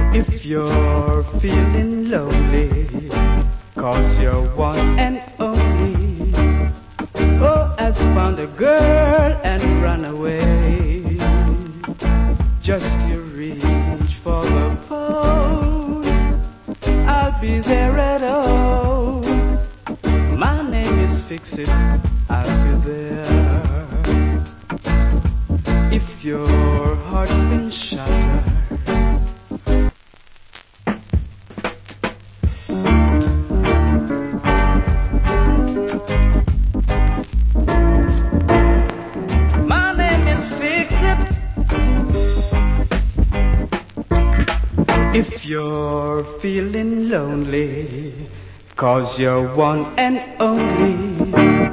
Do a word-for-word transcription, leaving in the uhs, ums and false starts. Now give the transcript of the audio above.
If you're feeling lonely, cause you're one and only, oh, has found a girl and run away. Just you reach for the phone, I'll be there at home. My name is Fix It, I'll be there. If your heart's been shattered, my name is Fix It. If you're feeling lonely, cause you're one and only,